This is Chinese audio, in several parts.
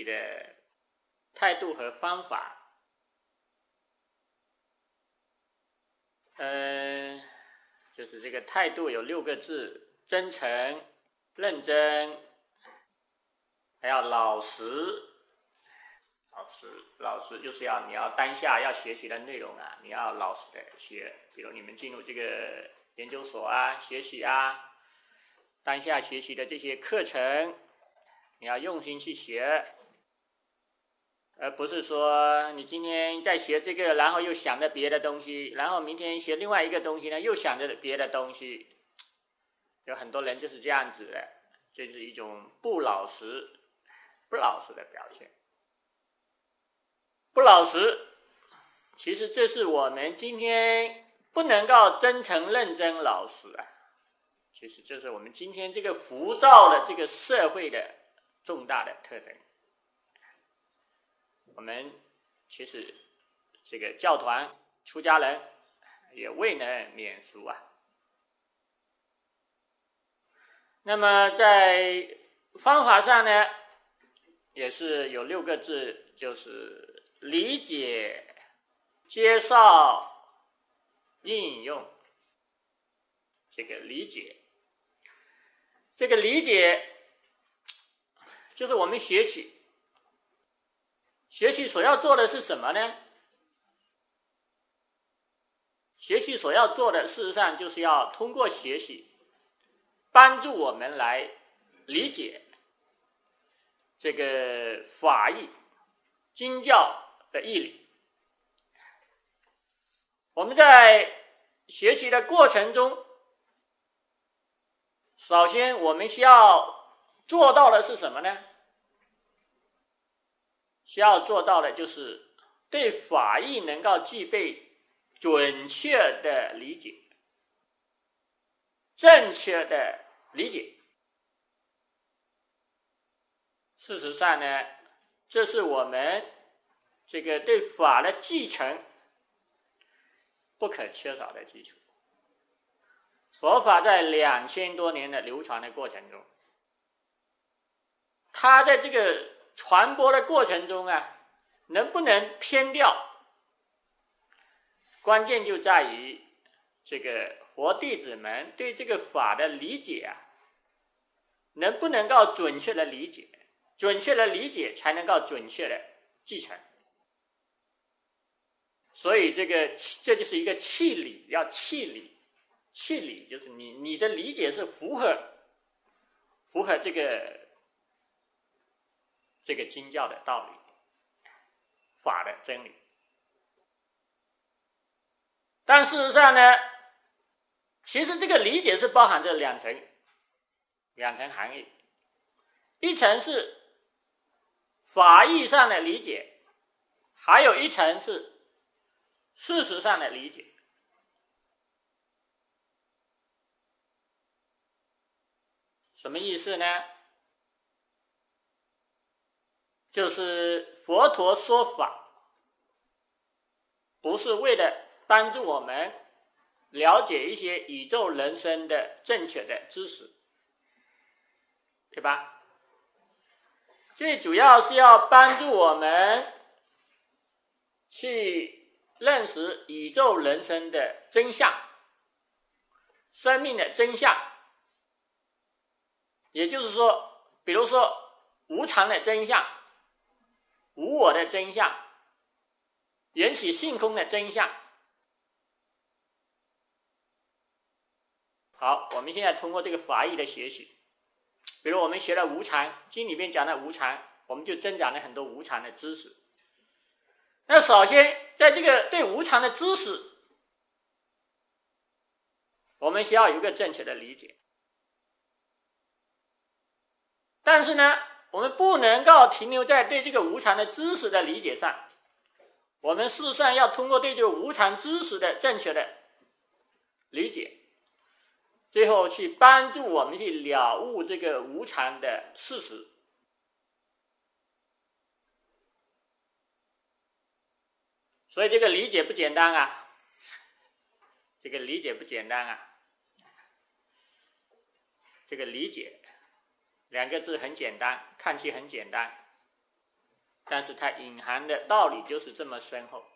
的态度和方法。就是这个态度有6个字：真诚、认真，还要老实。老实就是你要当下要学习的内容啊，你要老实的学。比如你们进入这个研究所啊，学习啊，当下学习的这些课程，你要用心去学，而不是说你今天在学这个，然后又想着别的东西，然后明天学另外一个东西呢，又想着别的东西。有很多人就是这样子的，这是一种不老实的表现。不老实，其实这是我们今天不能够真诚、认真、老实啊。其实这是我们今天这个浮躁的这个社会的重大的特征。我们其实这个教团出家人也未能免俗啊。那么在方法上呢，也是有6个字，就是理解、介绍、应用。这个理解就是我们学习所要做的是什么呢？学习所要做的事实上就是要通过学习帮助我们来理解这个法义经教的义理。我们在学习的过程中，首先我们需要做到的是什么呢？需要做到的就是对法义能够具备准确的理解，正确的理解。事实上呢，这是我们这个对法的继承不可缺少的基础。佛法在2000多年的流传的过程中，它在这个传播的过程中啊，能不能偏掉，关键就在于这个佛弟子们对这个法的理解啊，能不能够准确的理解，准确的理解才能够准确的继承。所以这就是一个契理，要契理。契理就是你的理解是符合这个经教的道理，法的真理。但事实上呢，其实这个理解是包含着两层含义。一层是法义上的理解，还有一层是事实上的理解。什么意思呢？就是佛陀说法不是为了帮助我们了解一些宇宙人生的正确的知识，对吧？最主要是要帮助我们去认识宇宙人生的真相，生命的真相。也就是说，比如说无常的真相，无我的真相，缘起性空的真相。好，我们现在通过这个法义的学习，比如我们学了无常，经里面讲的无常，我们就增长了很多无常的知识。那首先在这个对无常的知识，我们需要有一个正确的理解。但是呢，我们不能够停留在对这个无常的知识的理解上，我们事实上要通过对这个无常知识的正确的理解，最后去帮助我们去了悟这个无常的事实。所以这个理解不简单啊，这个理解2个字很简单，看起很简单， 但是它隐含的道理就是这么深厚。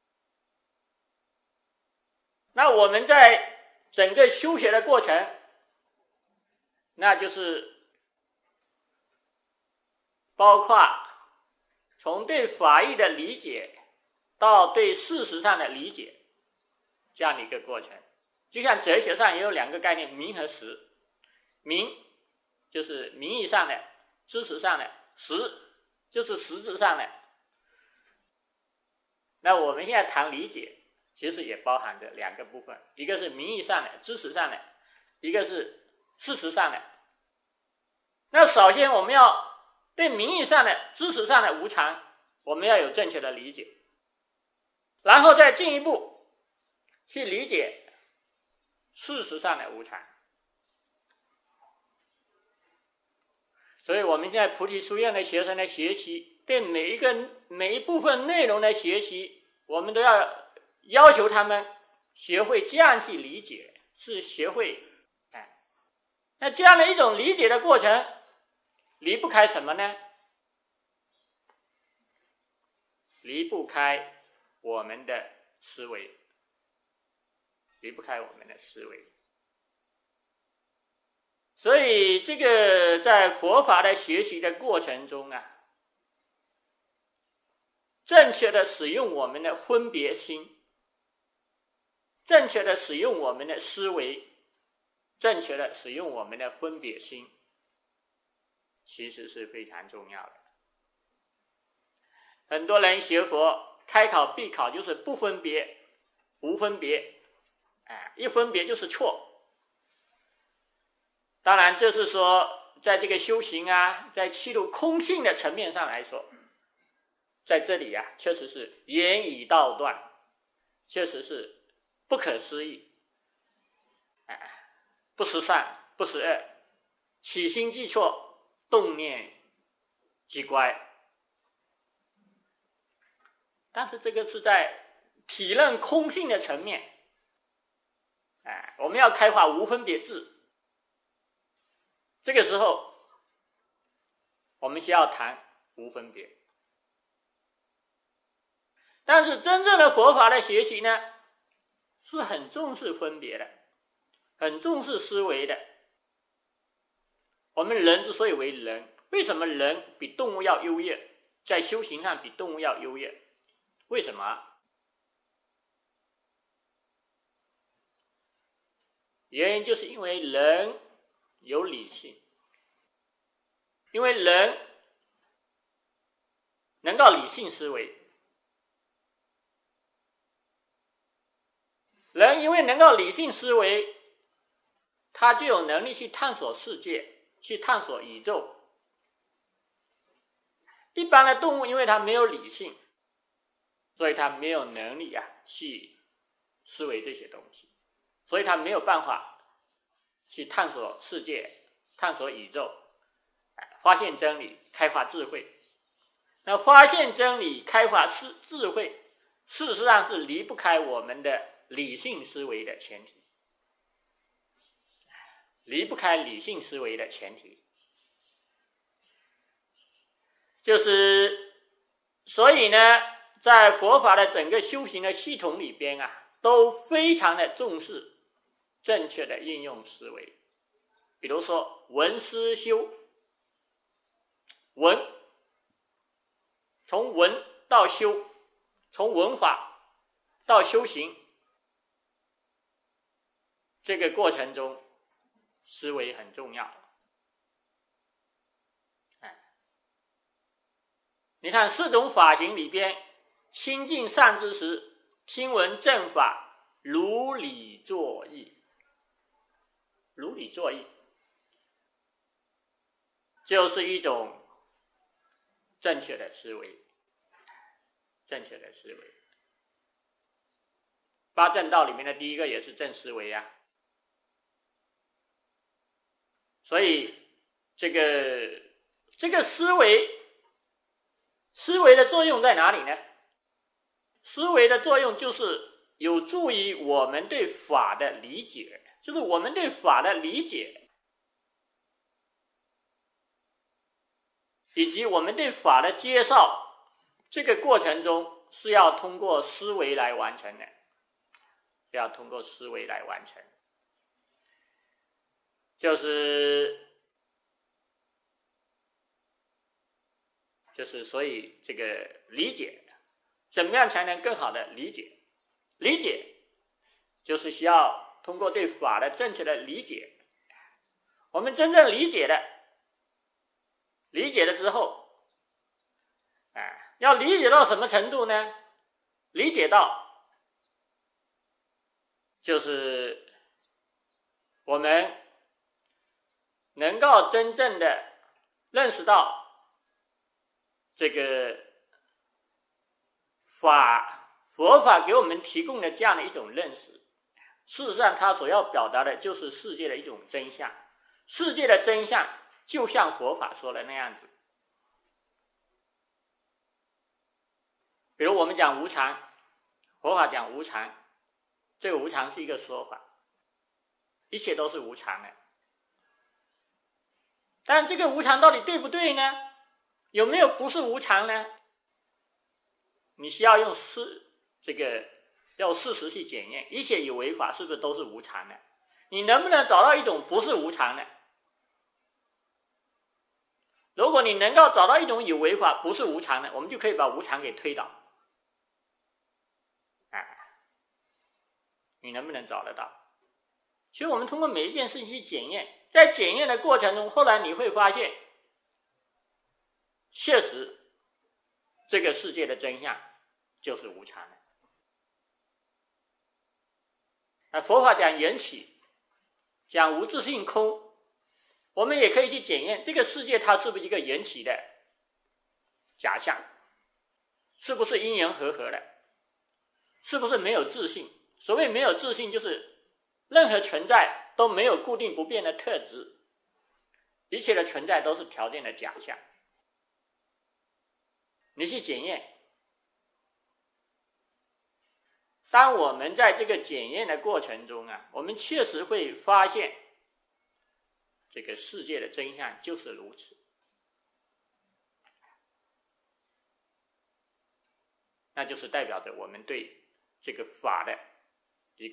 那我们在整个修学的过程，那就是包括从对法义的理解到对事实上的理解这样的一个过程。就像哲学上也有两个概念，名和实。名就是名义上的、知识上的，实就是实质上的。那我们现在谈理解，其实也包含着两个部分，一个是名义上的、知识上的，一个是事实上的。那首先我们要对名义上的、知识上的无常，我们要有正确的理解，然后再进一步去理解事实上的无常。所以我们在菩提书院的学生的学习，对每一部分内容的学习，我们都要求他们学会这样去理解，是学会那这样的一种理解的过程，离不开什么呢？离不开我们的思维，离不开我们的思维。所以这个在佛法的学习的过程中啊，正确的使用我们的分别心，正确的使用我们的思维，正确的使用我们的分别心，其实是非常重要的。很多人学佛开考必考就是不分别、无分别，一分别就是错。当然这是说在这个修行啊，在契入空性的层面上来说，在这里啊确实是言语道断，确实是不可思议，不识善不识恶，起心即错，动念即乖。但是这个是在体认空性的层面，我们要开发无分别智，这个时候我们需要谈无分别。但是真正的佛法的学习呢，是很重视分别的，很重视思维的。我们人之所以为人，为什么人比动物要优越，在修行上比动物要优越？为什么？原因就是因为人有理性，因为人能够理性思维，人因为能够理性思维，他就有能力去探索世界，去探索宇宙。一般的动物因为它没有理性，所以它没有能力去思维这些东西，所以它没有办法去探索世界，探索宇宙，发现真理，开发智慧。那发现真理，开发智慧，事实上是离不开我们的理性思维的前提，离不开理性思维的前提。就是所以呢，在佛法的整个修行的系统里边都非常的重视正确的应用思维。比如说闻思修，闻，从闻到修，从闻法到修行，这个过程中思维很重要。你看四种法行里边，亲近善知识，听闻正法，如理作意。如理作意就是一种正确的思维，正确的思维。八正道里面的第一个也是正思维所以这个思维的作用在哪里呢？思维的作用就是有助于我们对法的理解，就是我们对法的理解，以及我们对法的介绍， 这个过程中是要通过思维来完成的，要通过思维来完成，所以这个理解，怎么样才能更好的理解？理解就是需要通过对法的正确的理解。我们真正理解了之后，要理解到什么程度呢？理解到就是我们能够真正的认识到这个佛法给我们提供的这样的一种认识，事实上它所要表达的就是世界的一种真相。世界的真相就像佛法说的那样子。比如我们讲无常，佛法讲无常，这个无常是一个说法，一切都是无常的。但这个无常到底对不对呢？有没有不是无常呢？你需要用事实去检验，一切有为法是不是都是无常的？你能不能找到一种不是无常的？如果你能够找到一种有为法不是无常的，我们就可以把无常给推倒。你能不能找得到？其实我们通过每一件事情去检验，在检验的过程中，后来你会发现，确实这个世界的真相就是无常的。佛法讲缘起，讲无自性空，我们也可以去检验这个世界它是不是一个缘起的假象，是不是因缘和合的，是不是没有自性。所谓没有自性，就是任何存在都没有固定不变的特质，一切的存在都是条件的假象。你去检验，当我们在这个检验的过程中我们确实会发现这个世界的真相就是如此。那就是代表着我们对这个法的一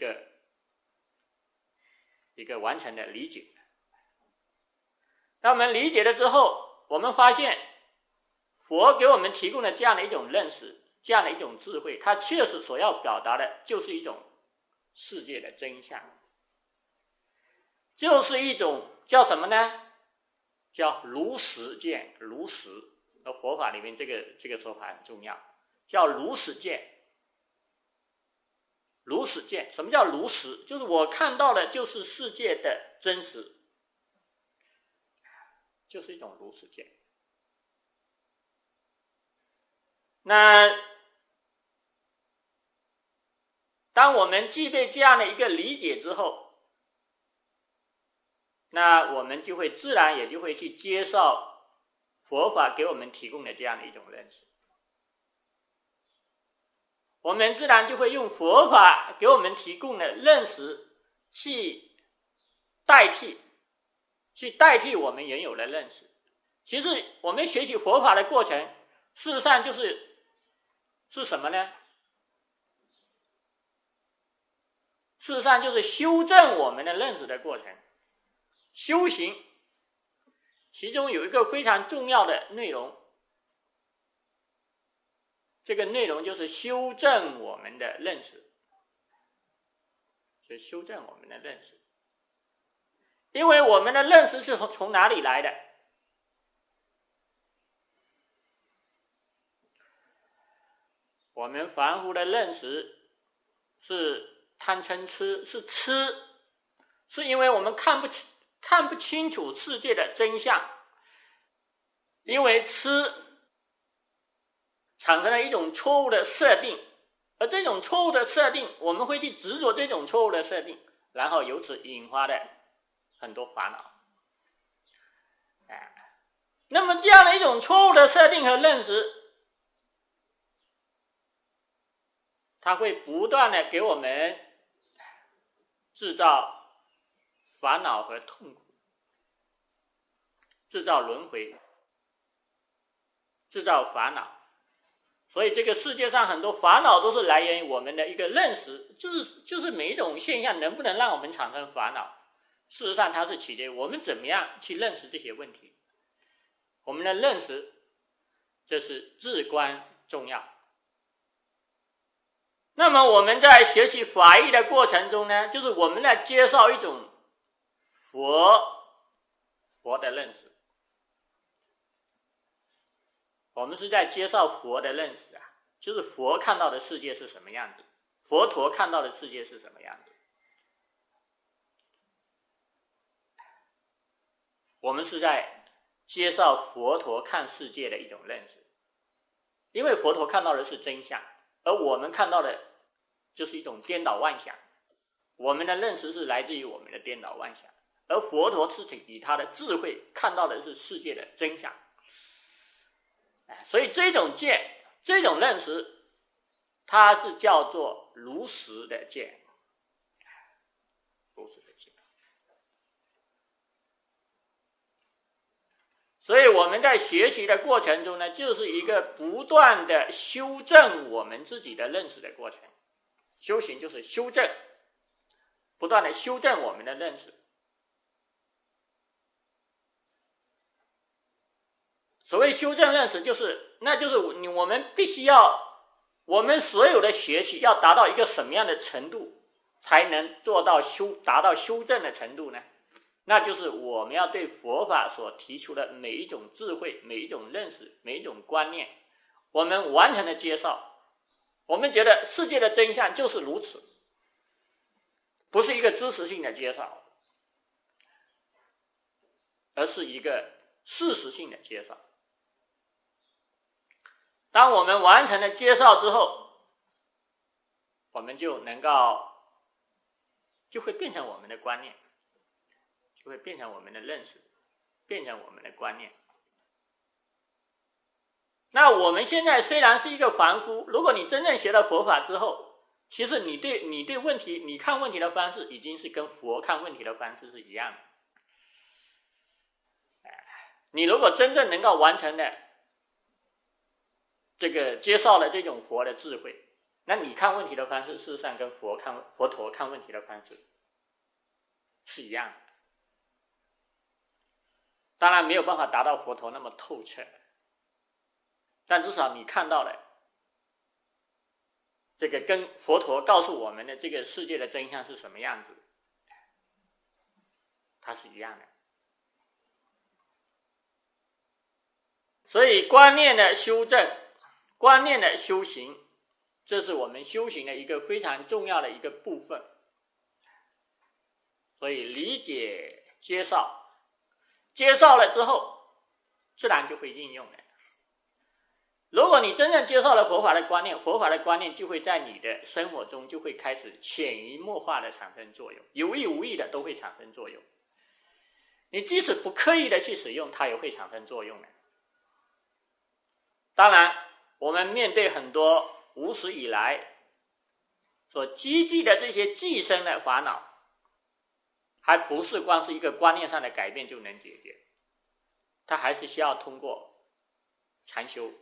个完全的理解。当我们理解了之后，我们发现佛给我们提供的这样的一种认识，这样的一种智慧，它确实所要表达的就是一种世界的真相，就是一种叫什么呢？叫如实见。如实，佛法里面这个说法很重要，叫如实见。如实见，什么叫如实？就是我看到的就是世界的真实，就是一种如实见。那当我们具备这样的一个理解之后，那我们就会自然也就会去接受佛法给我们提供的这样的一种认识，我们自然就会用佛法给我们提供的认识去代替我们原有的认识。其实我们学习佛法的过程，事实上是什么呢？事实上就是修正我们的认识的过程。修行其中有一个非常重要的内容，这个内容就是修正我们的认识，就修正我们的认识。因为我们的认识是从哪里来的？我们凡夫的认识是贪嗔痴，是痴，是因为我们看不清楚世界的真相，因为痴产生了一种错误的设定，而这种错误的设定，我们会去执着这种错误的设定，然后由此引发的很多烦恼。那么这样的一种错误的设定和认识，它会不断的给我们制造烦恼和痛苦，制造轮回，制造烦恼， 所以这个世界上很多烦恼都是来源于我们的一个认识，就是每一种现象能不能让我们产生烦恼，事实上它是取决于我们怎么样去认识这些问题。我们的认识这是至关重要。那么我们在学习法义的过程中呢，就是我们在介绍一种佛的认识，我们是在介绍佛的认识啊，就是佛看到的世界是什么样子，佛陀看到的世界是什么样子。我们是在介绍佛陀看世界的一种认识，因为佛陀看到的是真相，而我们看到的就是一种颠倒妄想，我们的认识是来自于我们的颠倒妄想，而佛陀是以他的智慧看到的是世界的真相。所以这种见，这种认识，它是叫做如实的见，如实的见。所以我们在学习的过程中呢，就是一个不断的修正我们自己的认识的过程。修行就是修正，不断的修正我们的认识。所谓修正认识，那就是我们必须要，我们所有的学习要达到一个什么样的程度，才能做到达到修正的程度呢？那就是我们要对佛法所提出的每一种智慧、每一种认识、每一种观念，我们完全的接受。我们觉得世界的真相就是如此，不是一个知识性的介绍，而是一个事实性的介绍。当我们完成了介绍之后，我们就会变成我们的观念，就会变成我们的认识，变成我们的观念。那我们现在虽然是一个凡夫，如果你真正学了佛法之后，其实你对问题，你看问题的方式已经是跟佛看问题的方式是一样的。你如果真正能够完成的这个介绍了这种佛的智慧，那你看问题的方式事实上跟佛陀看问题的方式是一样的。当然没有办法达到佛陀那么透彻，但至少你看到了这个跟佛陀告诉我们的这个世界的真相是什么样子，它是一样的。所以观念的修正，观念的修行，这是我们修行的一个非常重要的一个部分。所以理解接受了之后，自然就会应用了。如果你真正接受了佛法的观念，佛法的观念就会在你的生活中就会开始潜移默化的产生作用，有意无意的都会产生作用。你即使不刻意的去使用，它也会产生作用的。当然，我们面对很多无始以来所积聚的这些寄生的烦恼，还不是光是一个观念上的改变就能解决，它还是需要通过禅修，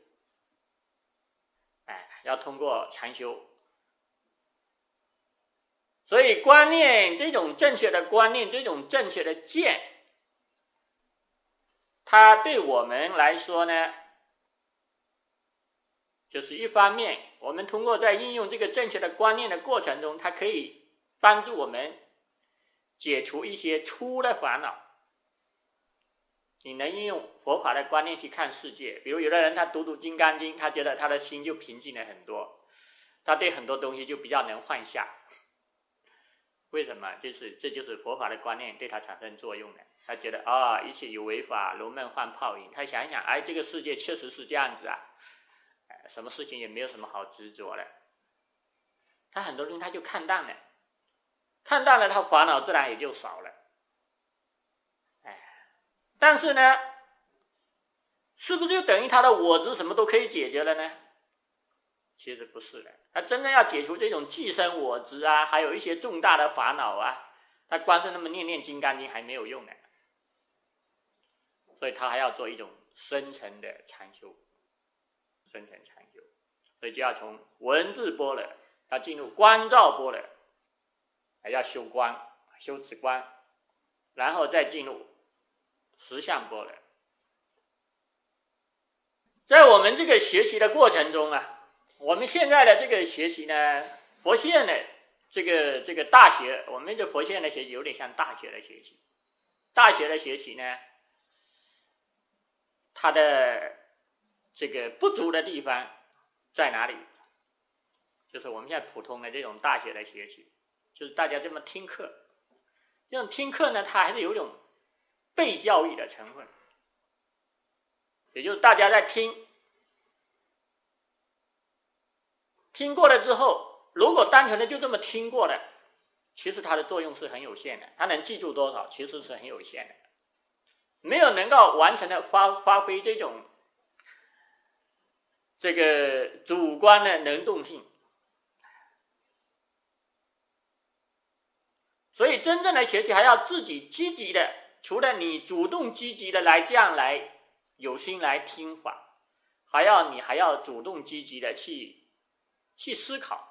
要通过禅修。所以观念，这种正确的观念，这种正确的见，它对我们来说呢，就是一方面，我们通过在应用这个正确的观念的过程中，它可以帮助我们解除一些粗的烦恼。你能应用佛法的观念去看世界，比如有的人他读金刚经，他觉得他的心就平静了很多，他对很多东西就比较能放下。为什么？这就是佛法的观念对他产生作用的。他觉得一切有为法，如梦幻泡影。他想一想，这个世界确实是这样子啊，什么事情也没有什么好执着的。他很多东西他就看淡了，他烦恼自然也就少了。但是呢，是不是就等于他的我执什么都可以解决了呢？其实不是的，他真正要解除这种寄生我执啊，还有一些重大的烦恼啊，他光是那么念金刚经还没有用呢，所以他还要做一种深层的禅修，深层禅修。 所以就要从文字般若要进入观照般若，要修观，修止观，然后再进入实相般若。在我们这个学习的过程中啊，我们现在的这个学习呢，佛系的这个大学，我们的佛系的学习有点像大学的学习。大学的学习呢，它的这个不足的地方在哪里？就是我们现在普通的这种大学的学习，就是大家这么听课，这种听课呢，它还是有一种被教育的成分，也就是大家在听过了之后，如果单纯的就这么听过的，其实它的作用是很有限的，它能记住多少其实是很有限的，没有能够完全的发挥这种这个主观的能动性。所以真正的学习还要自己积极的，除了你主动积极的这样来有心来听法，你还要主动积极的去思考，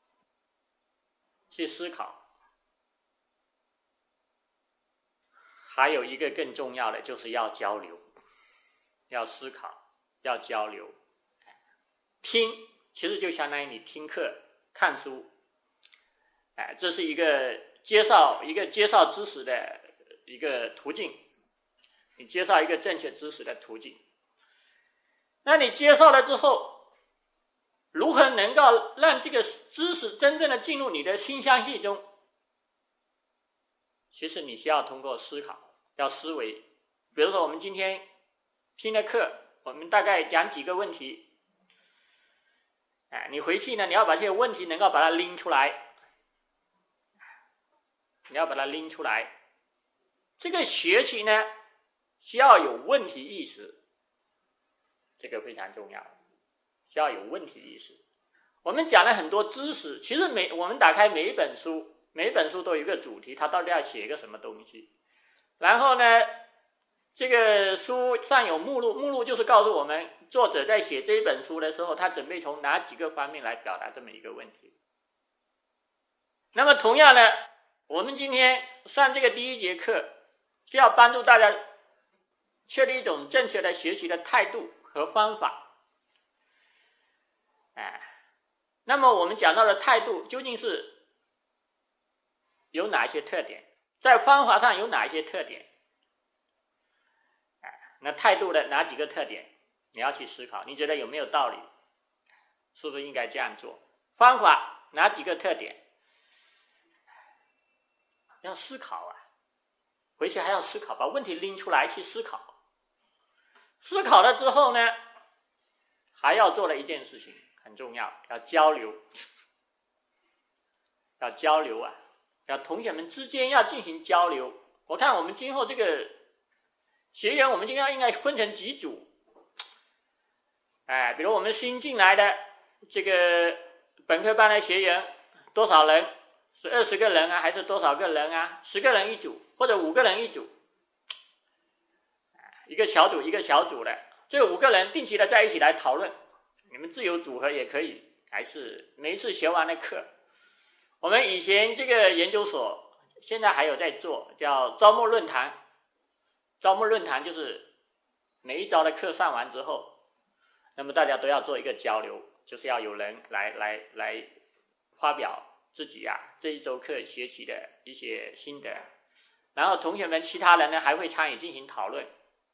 还有一个更重要的就是要交流，要思考，要交流。听其实就相当于你听课看书，这是一个介绍知识的一个途径，你介绍一个正确知识的途径。那你介绍了之后，如何能够让这个知识真正的进入你的心相系中？其实你需要通过思考，要思维。比如说我们今天听的课，我们大概讲几个问题，你回去呢，你要把这些问题能够把它拎出来，这个学习呢，需要有问题意识，这个非常重要，需要有问题意识。我们讲了很多知识，其实我们打开每一本书都有一个主题，它到底要写一个什么东西。然后呢，这个书上有目录，目录就是告诉我们作者在写这一本书的时候，他准备从哪几个方面来表达这么一个问题。那么同样呢，我们今天上这个第一节课，需要帮助大家确立一种正确的学习的态度和方法。那么我们讲到的态度究竟是有哪些特点，在方法上有哪一些特点？那态度的哪几个特点你要去思考，你觉得有没有道理？是不是应该这样做？方法哪几个特点？要思考啊，回去还要思考，把问题拎出来去思考。思考了之后呢，还要做的一件事情很重要，要交流。要同学们之间要进行交流。我看我们今后这个学员，我们今天应该分成几组。比如我们新进来的这个本科班的学员多少人？是20个人啊，还是多少个人啊？10个人一组，或者5个人一组，一个小组的，这5个人定期的在一起来讨论，你们自由组合也可以，还是每一次学完的课，我们以前这个研究所现在还有在做，叫招募论坛。招募论坛就是每一招的课上完之后，那么大家都要做一个交流，就是要有人来发表自己这一周课学习的一些心得，然后同学们其他人呢还会参与进行讨论。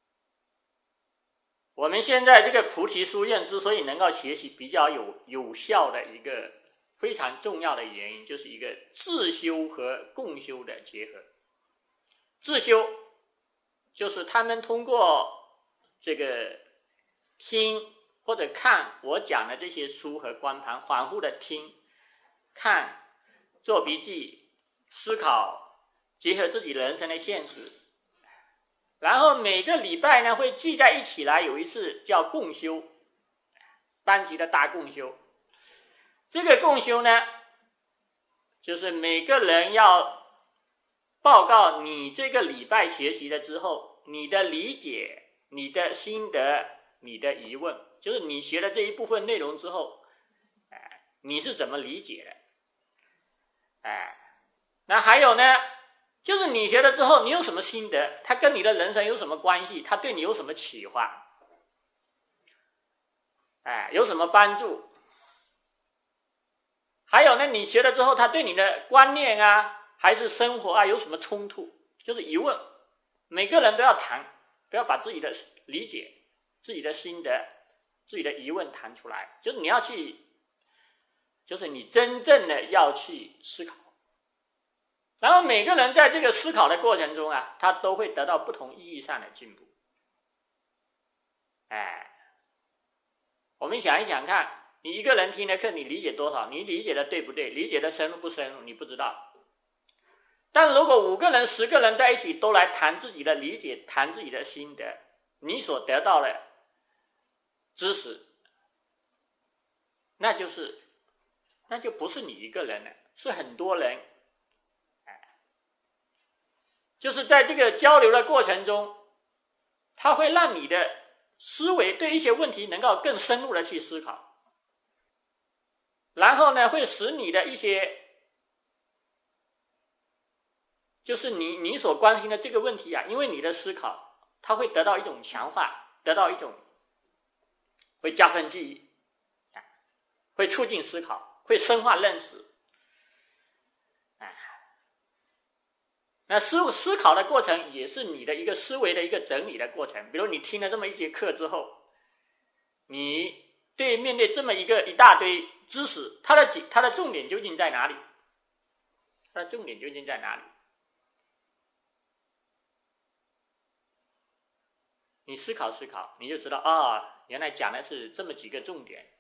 我们现在这个菩提书院之所以能够学习比较有效的一个非常重要的原因，就是一个自修和共修的结合。自修就是他们通过这个听或者看我讲的这些书和观盘，反复的听看，做笔记，思考，结合自己人生的现实，然后每个礼拜呢会聚在一起来，有一次叫共修，班级的大共修。这个共修呢，就是每个人要报告你这个礼拜学习了之后，你的理解，你的心得，你的疑问，就是你学了这一部分内容之后， 你是怎么理解的？那还有呢，就是你学了之后，你有什么心得？它跟你的人生有什么关系？它对你有什么启发？有什么帮助？还有呢，你学了之后，它对你的观念啊，还是生活啊，有什么冲突？就是疑问，每个人都要谈，不要把自己的理解、自己的心得、自己的疑问谈出来，就是你要去，就是你真正的要去思考。然后每个人在这个思考的过程中啊，他都会得到不同意义上的进步。我们想一想看，你一个人听的课，你理解多少？你理解的对不对？理解的深入不深入？你不知道。但如果5个人、10个人在一起都来谈自己的理解，谈自己的心得，你所得到的知识，那就不是你一个人了，是很多人。就是在这个交流的过程中，它会让你的思维对一些问题能够更深入的去思考，然后呢，会使你的一些就是你所关心的这个问题啊，因为你的思考，它会得到一种强化，得到一种会加深记忆，会促进思考，会深化认识。那思考的过程也是你的一个思维的一个整理的过程。比如你听了这么一节课之后，你面对这么一大堆知识，它的重点究竟在哪里？它的重点究竟在哪里？你思考思考，你就知道原来讲的是这么几个重点。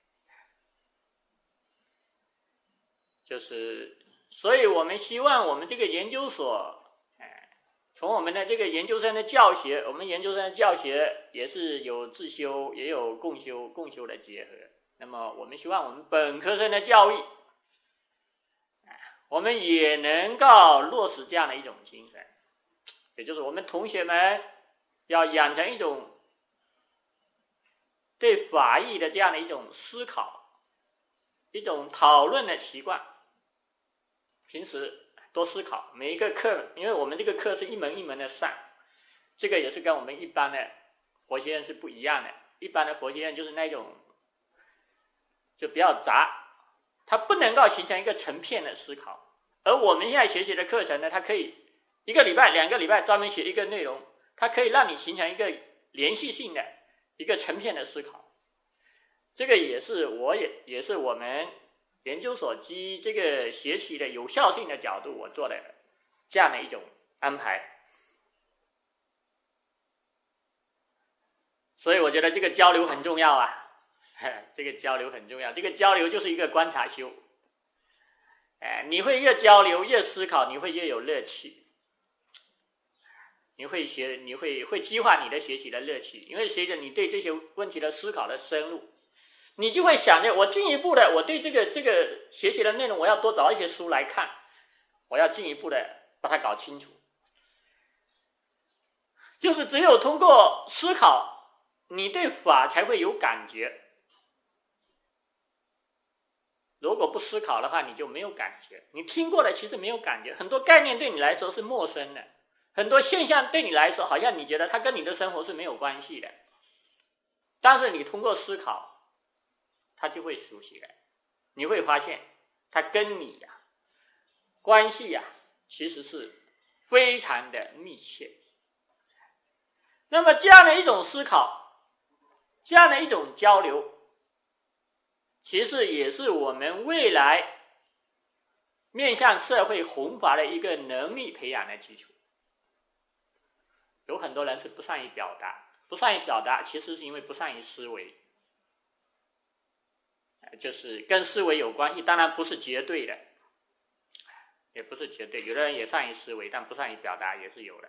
就是所以我们希望我们这个研究所从我们的这个研究生的教学，我们研究生的教学也是有自修也有共修的结合。那么我们希望我们本科生的教育，我们也能够落实这样的一种精神，也就是我们同学们要养成一种对法义的这样的一种思考，一种讨论的习惯。平时多思考，每一个课，因为我们这个课是一门一门的上，这个也是跟我们一般的佛学院是不一样的。一般的佛学院就是那种就比较杂，它不能够形成一个成片的思考。而我们现在学习的课程呢，它可以1个礼拜、2个礼拜专门学一个内容，它可以让你形成一个连续性的一个成片的思考。这个也是我们研究所基于这个学习的有效性的角度，我做的这样的一种安排。所以我觉得这个交流很重要啊，这个交流很重要，这个交流就是一个观察修。你会越交流越思考，你会越有乐趣，你会激化你的学习的乐趣，因为随着你对这些问题的思考的深入，你就会想着我进一步的，我对这个学习的内容，我要多找一些书来看，我要进一步的把它搞清楚。就是只有通过思考，你对法才会有感觉。如果不思考的话，你就没有感觉。你听过的其实没有感觉，很多概念对你来说是陌生的，很多现象对你来说好像你觉得它跟你的生活是没有关系的，但是你通过思考，它就会熟悉了。你会发现它跟你关系其实是非常的密切。那么这样的一种思考，这样的一种交流，其实也是我们未来面向社会弘法的一个能力培养的基础。有很多人是不善于表达，其实是因为不善于思维，就是跟思维有关系，当然不是绝对的，也不是绝对，有的人也善于思维，但不善于表达也是有的。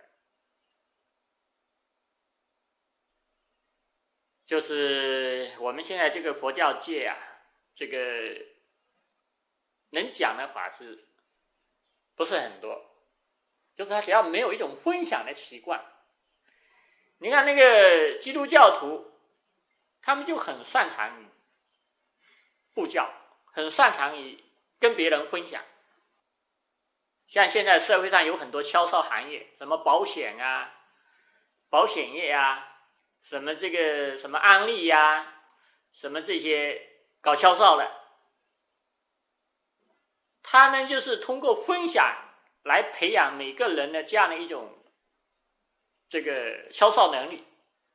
就是我们现在这个佛教界这个能讲的法师不是很多，就是他只要没有一种分享的习惯。你看那个基督教徒，他们就很擅长布教， 很擅长于跟别人分享。像现在社会上有很多销售行业，什么保险啊、保险业啊，什么这个什么安利呀、什么这些搞销售的，他们就是通过分享来培养每个人的这样的一种这个销售能力，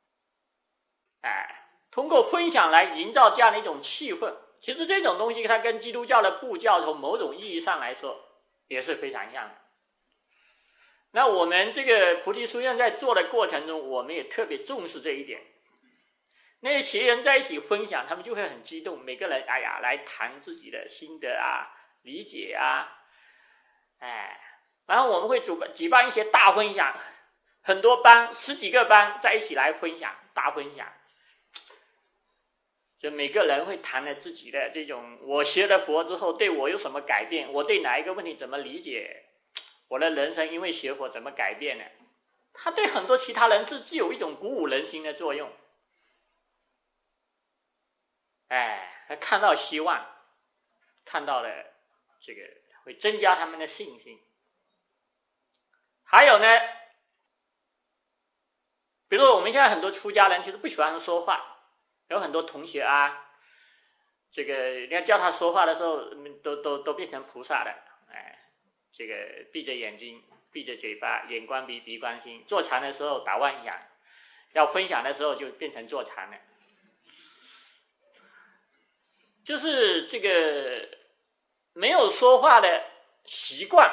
通过分享来营造这样的一种气氛。其实这种东西它跟基督教的布教从某种意义上来说也是非常像的。那我们这个菩提书院在做的过程中，我们也特别重视这一点。那些学员在一起分享，他们就会很激动，每个人来谈自己的心得啊、理解啊，然后我们会举办一些大分享，很多班10几个班在一起来分享，大分享，就每个人会谈了自己的这种，我学了佛之后对我有什么改变，我对哪一个问题怎么理解，我的人生因为学佛怎么改变呢？他对很多其他人是具有一种鼓舞人心的作用。他看到希望，看到了这个会增加他们的信心。还有呢，比如说我们现在很多出家人其实不喜欢说话，有很多同学啊，这个人家叫他说话的时候都变成菩萨了，这个闭着眼睛闭着嘴巴，眼观鼻鼻观心，坐禅的时候打妄想，要分享的时候就变成坐禅了。就是这个没有说话的习惯，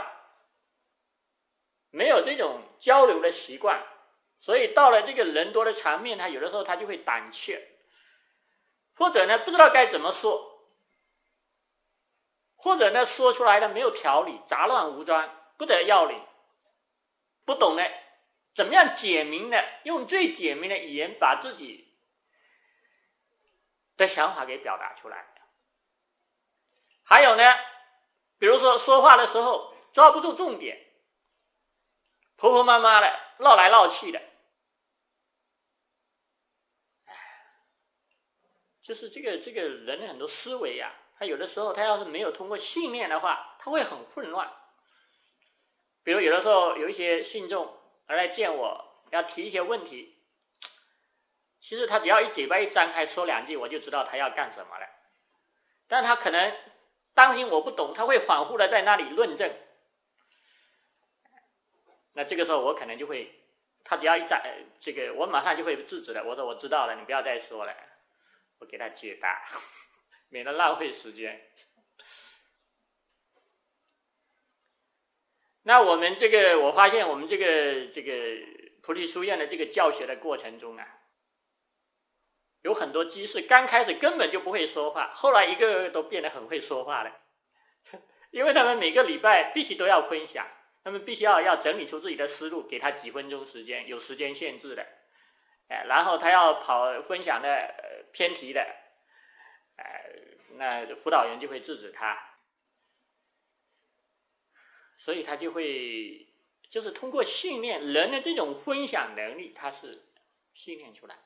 没有这种交流的习惯，所以到了这个人多的场面，他有的时候他就会胆怯，或者呢不知道该怎么说，或者呢说出来的没有条理，杂乱无章，不得要领，不懂呢怎么样简明的用最简明的语言把自己的想法给表达出来。还有呢，比如说说话的时候抓不住重点，婆婆妈妈的绕来绕去的，就是这个人的很多思维啊，他有的时候他要是没有通过信念的话，他会很混乱。比如有的时候有一些信众而来见我，要提一些问题，其实他只要一嘴巴一张开说2句，我就知道他要干什么了。但他可能担心我不懂，他会反复的在那里论证。那这个时候我可能就会，他只要一这个我马上就会制止了，我说我知道了，你不要再说了，我给他解答，免得浪费时间。那我们这个，我发现我们这个菩提书院的这个教学的过程中啊，有很多居士刚开始根本就不会说话，后来一个个都变得很会说话了，因为他们每个礼拜必须都要分享，他们必须要整理出自己的思路，给他几分钟时间，有时间限制的，然后他要跑分享的偏题的，那辅导员就会制止他，所以他就会就是通过训练人的这种分享能力，他是训练出来的。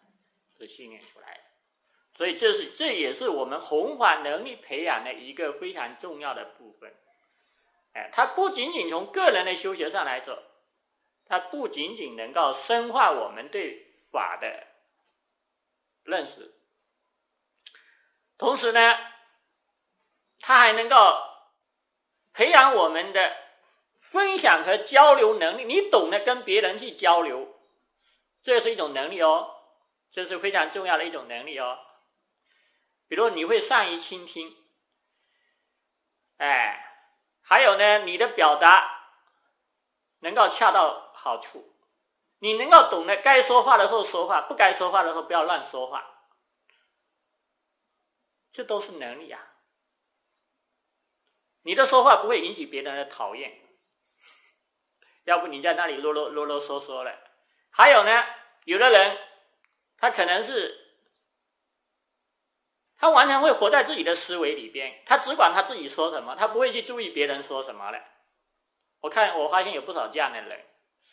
所以这也是我们弘法能力培养的一个非常重要的部分。它不仅仅从个人的修学上来说，它不仅仅能够深化我们对法的认识，同时呢，它还能够培养我们的分享和交流能力。你懂得跟别人去交流，这是一种能力哦，这是非常重要的一种能力哦。比如你会善于倾听，还有呢，你的表达能够恰到好处，你能够懂得该说话的时候说话，不该说话的时候不要乱说话，这都是能力啊。你的说话不会引起别人的讨厌，要不你在那里啰啰嗦嗦的。还有呢，有的人他可能是他完全会活在自己的思维里边，他只管他自己说什么，他不会去注意别人说什么了。我发现有不少这样的人，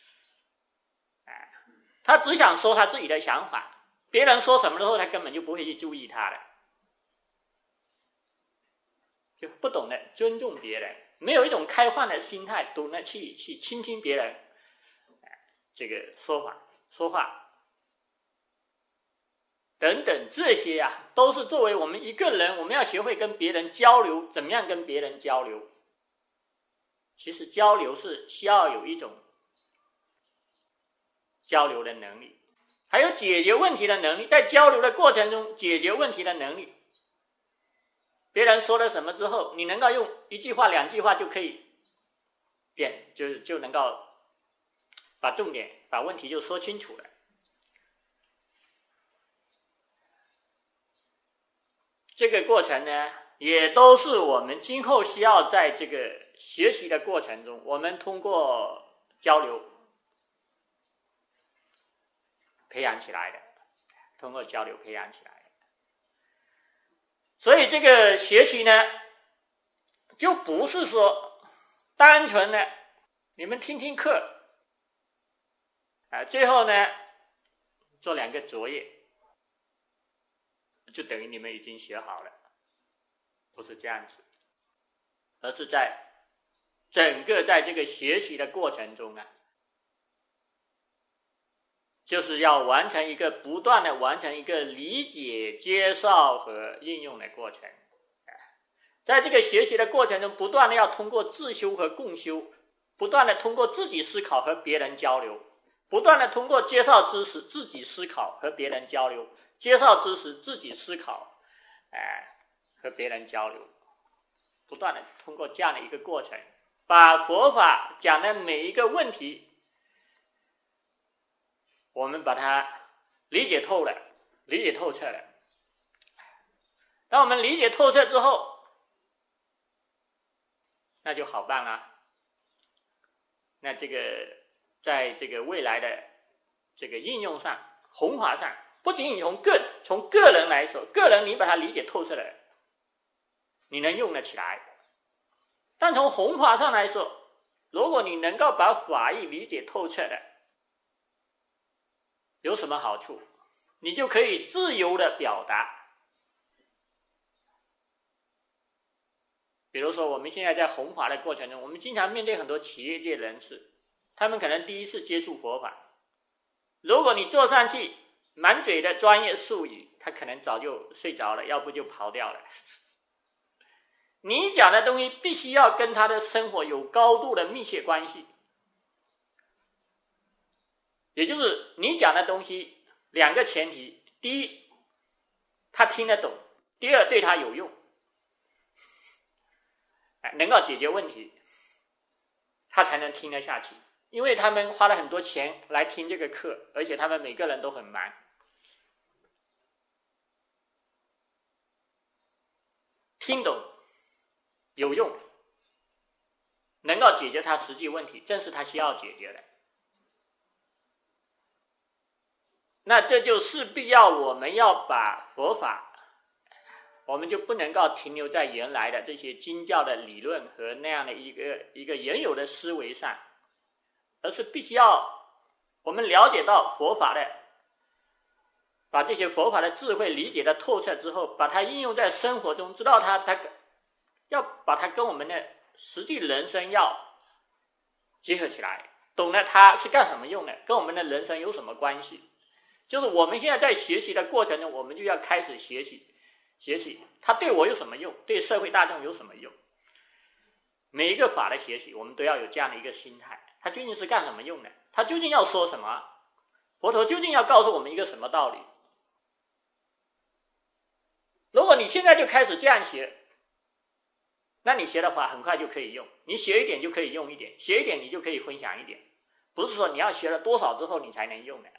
他只想说他自己的想法，别人说什么的时候他根本就不会去注意他了。 就不懂得尊重别人，没有一种开放的心态，懂得去倾听别人这个说话等等，这些啊，都是作为我们一个人，我们要学会跟别人交流，怎么样跟别人交流。其实交流是需要有一种交流的能力，还有解决问题的能力，在交流的过程中解决问题的能力。别人说了什么之后，你能够用一句话两句话就可以就能够把重点把问题就说清楚了。这个过程呢，也都是我们今后需要在这个学习的过程中，我们通过交流培养起来的，通过交流培养起来的。所以这个学习呢，就不是说单纯的你们听听课最后呢做2个作业就等于你们已经学好了，不是这样子，而是在整个在这个学习的过程中呢，就是要不断的完成一个理解、接受和应用的过程。在这个学习的过程中，不断的要通过自修和共修，不断的通过自己思考和别人交流，不断的通过介绍知识自己思考和别人交流，介绍知识自己思考和别人交流，不断的通过这样的一个过程，把佛法讲的每一个问题我们把它理解透了，理解透彻了。当我们理解透彻之后，那就好办了。那这个在这个未来的这个应用上、弘法上，不仅仅从个人来说，个人你把它理解透彻了，你能用得起来。但从弘法上来说，如果你能够把法义理解透彻的，有什么好处？你就可以自由的表达。比如说我们现在在弘法的过程中，我们经常面对很多企业界人士，他们可能第一次接触佛法，如果你坐上去满嘴的专业术语，他可能早就睡着了，要不就跑掉了。你讲的东西必须要跟他的生活有高度的密切关系，也就是你讲的东西2个前提：第一，他听得懂；第二，对他有用，能够解决问题，他才能听得下去。因为他们花了很多钱来听这个课，而且他们每个人都很忙。听懂，有用，能够解决他实际问题，正是他需要解决的。那这就势必要我们要把佛法，我们就不能够停留在原来的这些经教的理论和那样的一个原有的思维上，而是必须要我们了解到佛法的，把这些佛法的智慧理解的透彻之后，把它应用在生活中，知道它要把它跟我们的实际人生要结合起来，懂了它是干什么用的，跟我们的人生有什么关系。就是我们现在在学习的过程中，我们就要开始学习它对我有什么用，对社会大众有什么用。每一个法的学习，我们都要有这样的一个心态，它究竟是干什么用的，它究竟要说什么，佛陀究竟要告诉我们一个什么道理。如果你现在就开始这样学，那你学的话很快就可以用，你学一点就可以用一点，学一点你就可以分享一点，不是说你要学了多少之后你才能用的。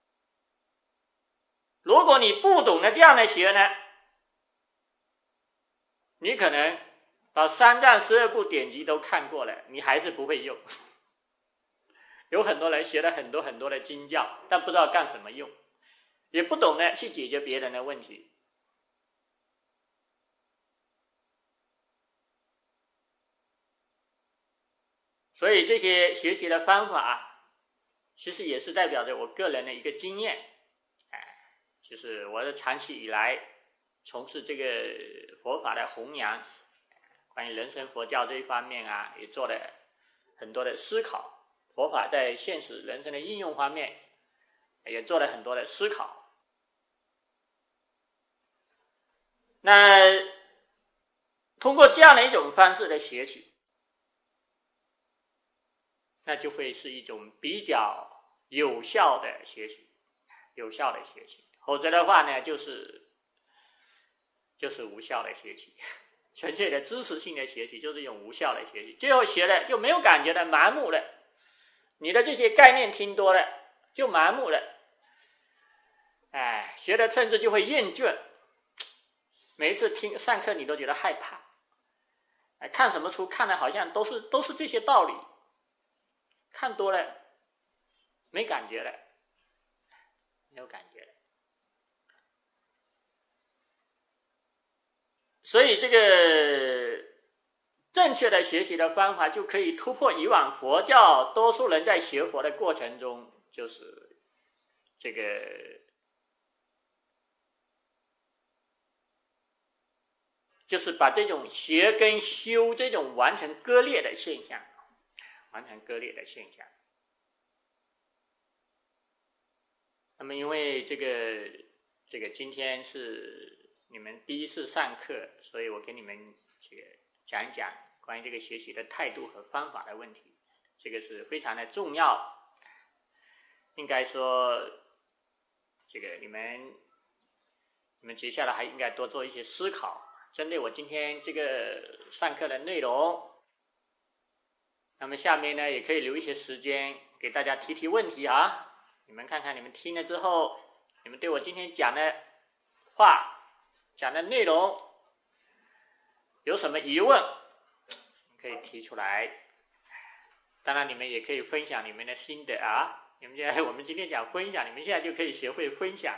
如果你不懂得这样的学呢，你可能把3藏12部典籍都看过了，你还是不会用。有很多人学了很多很多的经教，但不知道干什么用，也不懂得去解决别人的问题。所以这些学习的方法其实也是代表着我个人的一个经验，就是我的长期以来从事这个佛法的弘扬， 关于人生佛教这一方面啊，也做了很多的思考。佛法在现实人生的应用方面，也做了很多的思考。那通过这样的一种方式的学习，那就会是一种比较有效的学习，否则的话呢，就是无效的学习，纯粹的知识性的学习就是一种无效的学习，最后学了就没有感觉了，麻木了，你的这些概念听多了就麻木了，学的甚至就会厌倦，每一次上课你都觉得害怕，看什么书看的好像都是这些道理，看多了没感觉了，没有感觉了。所以这个正确的学习的方法，就可以突破以往佛教多数人在学佛的过程中，就是这个就是把这种学跟修这种完全割裂的现象，那么因为这个今天是你们第一次上课，所以我给你们这个讲一讲关于这个学习的态度和方法的问题，这个是非常的重要。应该说这个你们接下来还应该多做一些思考，针对我今天这个上课的内容，那么下面呢也可以留一些时间给大家提问题啊。你们看看你们听了之后，你们对我今天讲的话讲的内容有什么疑问可以提出来，当然你们也可以分享你们的心得啊。我们今天讲分享，你们现在就可以学会分享，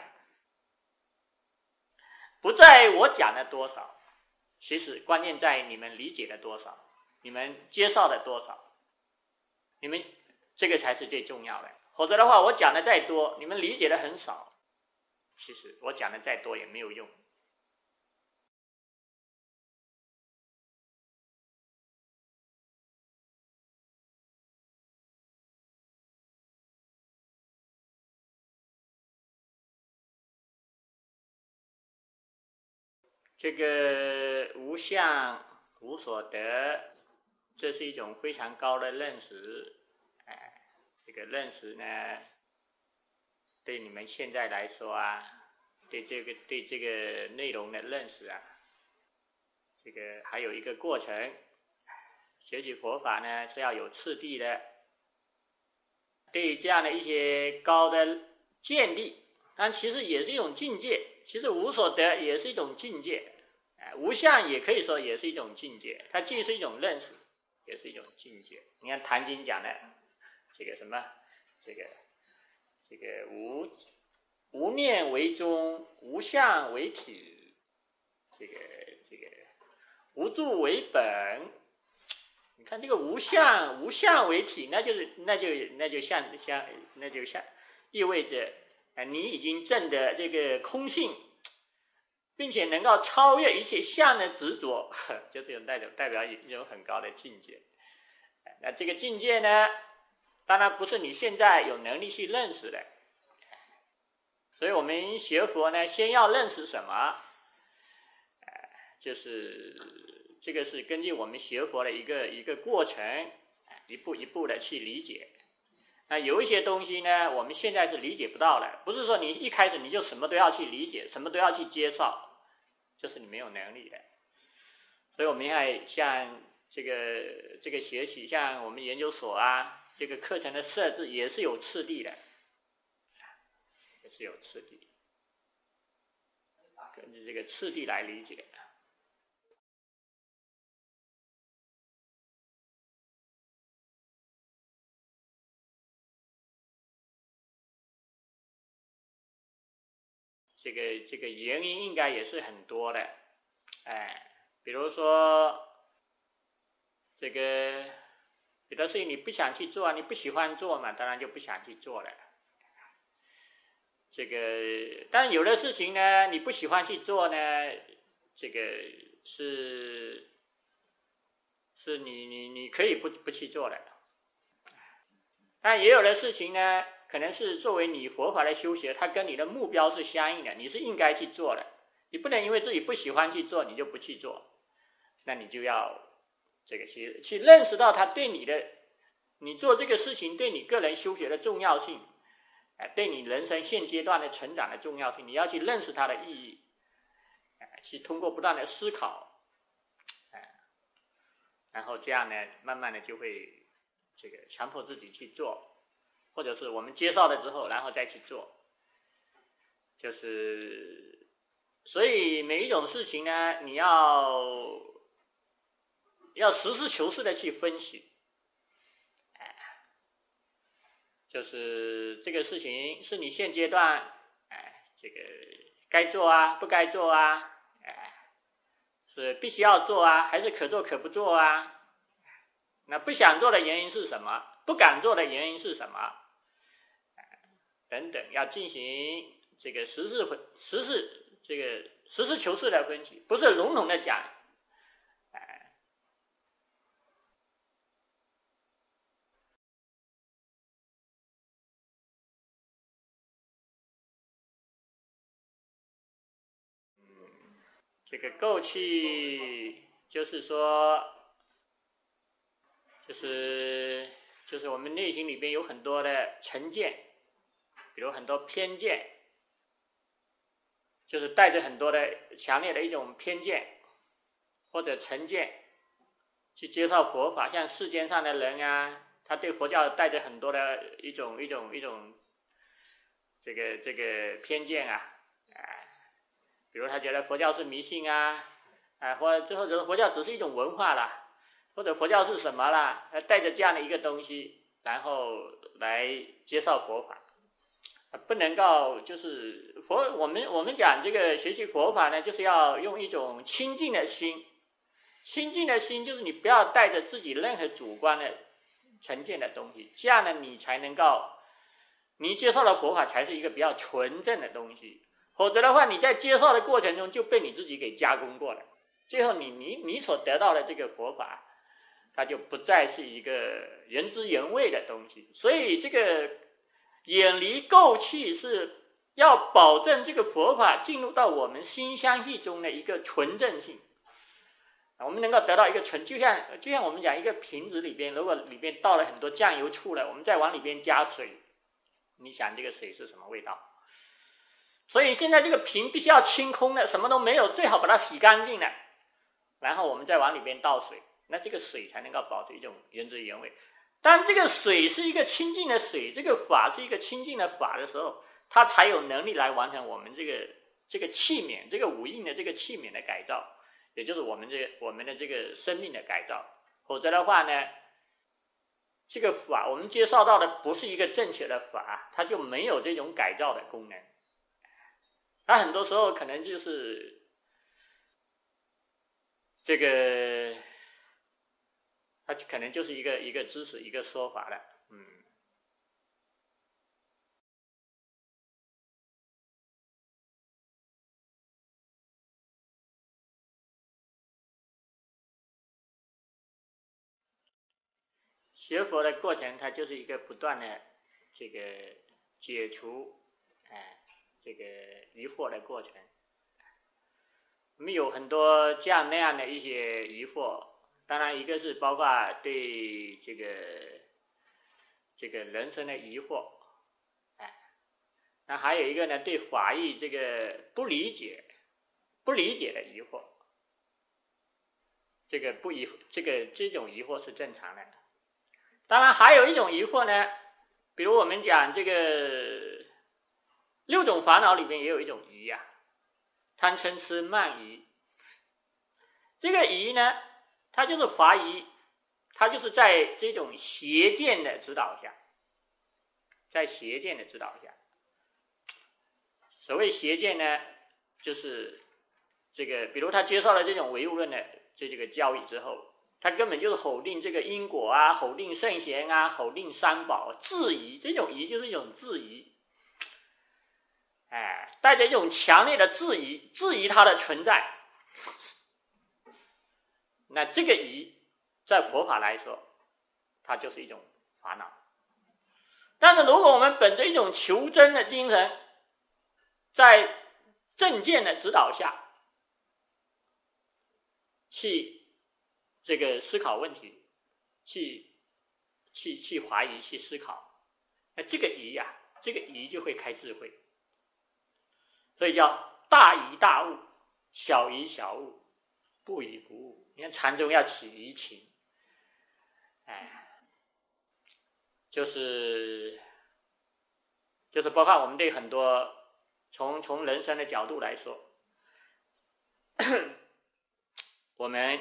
不在我讲的多少，其实关键在你们理解的多少，你们接受的多少，你们这个才是最重要的。否则的话，我讲的再多，你们理解的很少，其实我讲的再多也没有用。这个无相无所得，这是一种非常高的认识。这个认识呢，对你们现在来说啊，对这个内容的认识啊，这个还有一个过程。学习佛法呢是要有次第的，对这样的一些高的建立，但其实也是一种境界。其实无所得也是一种境界，无相也可以说也是一种境界，它既是一种认识，也是一种境界。你看《坛经》讲的这个什么，这个无念为宗，无相为体，这个无住为本。你看这个无相为体，那就意味着你已经证得这个空性，并且能够超越一切相的执着，就是代表一种很高的境界。那这个境界呢，当然不是你现在有能力去认识的。所以我们学佛呢，先要认识什么？就是这个是根据我们学佛的一个过程，一步一步的去理解。那有一些东西呢，我们现在是理解不到的，不是说你一开始你就什么都要去理解，什么都要去接受，这是你没有能力的。所以我们要像这个学习，像我们研究所啊，这个课程的设置也是有次第的，根据这个次第来理解。这个原因应该也是很多的，比如说这个有的事情你不想去做，你不喜欢做嘛，当然就不想去做了。这个但有的事情呢，你不喜欢去做呢，这个是是你可以不去做的。但也有的事情呢，可能是作为你佛法的修学，它跟你的目标是相应的，你是应该去做的，你不能因为自己不喜欢去做，你就不去做。那你就要这个去认识到它对你做这个事情对你个人修学的重要性，对你人生现阶段的成长的重要性，你要去认识它的意义，去通过不断的思考，然后这样呢，慢慢的就会这个强迫自己去做，或者是我们接受了之后，然后再去做，就是所以每一种事情呢，你要实事求是的去分析，就是这个事情是你现阶段这个该做啊，不该做啊，是必须要做啊，还是可做可不做啊？那不想做的原因是什么？不敢做的原因是什么？等等，要进行这个实事求是的分析，不是笼统的讲。这个垢气就是说，就是我们内心里边有很多的成见，比如很多偏见，就是带着很多的强烈的一种偏见或者成见去接受佛法。像世间上的人啊，他对佛教带着很多的一种这个偏见啊，比如他觉得佛教是迷信啊，或者佛教只是一种文化啦，或者佛教是什么啦，带着这样的一个东西，然后来接受佛法，不能够就是我们讲这个学习佛法呢，就是要用一种清净的心，清净的心就是你不要带着自己任何主观的成见的东西，这样呢你才能够，你接受的佛法才是一个比较纯正的东西。否则的话，你在接受的过程中就被你自己给加工过了，最后你所得到的这个佛法，它就不再是一个原汁原味的东西。所以这个远离垢气是要保证这个佛法进入到我们心相续中的一个纯正性，我们能够得到一个纯，就像我们讲一个瓶子里边，如果里边倒了很多酱油醋了，我们再往里边加水，你想这个水是什么味道？所以现在这个瓶必须要清空的，什么都没有，最好把它洗干净了，然后我们再往里边倒水，那这个水才能够保持一种原汁原味。当这个水是一个清净的水，这个法是一个清净的法的时候，它才有能力来完成我们这个器皿，这个五蕴的这个器皿的改造，也就是我们的这个生命的改造。否则的话呢，这个法我们接受到的不是一个正确的法，它就没有这种改造的功能。它很多时候可能就是这个，它可能就是一个知识，一个说法了。学佛的过程，它就是一个不断的这个解除这个疑惑的过程。我们有很多这样那样的一些疑惑，当然一个是包括对这个人生的疑惑，那还有一个呢，对法义这个不理解的疑惑，这种疑惑是正常的。当然还有一种疑惑呢，比如我们讲这个6种烦恼里面也有一种疑啊，贪嗔痴慢疑。这个疑呢，它就是法疑，它就是在这种邪见的指导下，所谓邪见呢，就是这个，比如他接受了这种唯物论的这个教育之后，他根本就是否定这个因果啊，否定圣贤啊，否定三宝，质疑，这种疑就是一种质疑，带着一种强烈的质疑它的存在。那这个疑在佛法来说，它就是一种烦恼。但是如果我们本着一种求真的精神，在正见的指导下去这个思考问题，去怀疑，去思考，那这个疑啊，这个疑就会开智慧。所以叫大疑大悟，小疑小悟，不疑不悟。你看禅宗要起疑情，就是包括我们对很多从人生的角度来说，我们